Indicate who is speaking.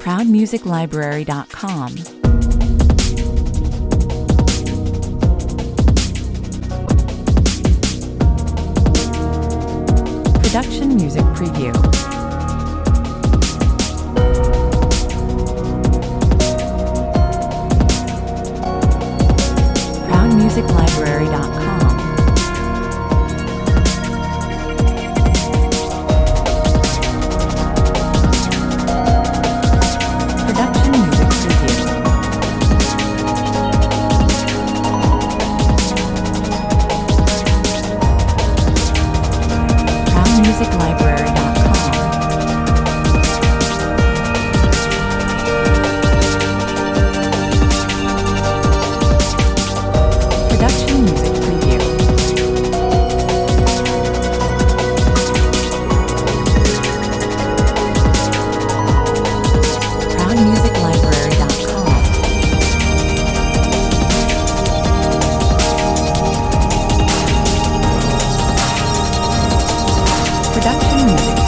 Speaker 1: ProudMusicLibrary.com. Production Music Preview. ProudMusicLibrary.com. Production Music Preview. ProudMusicLibrary.com. Production Music Preview. ProudMusicLibrary.com. Production Music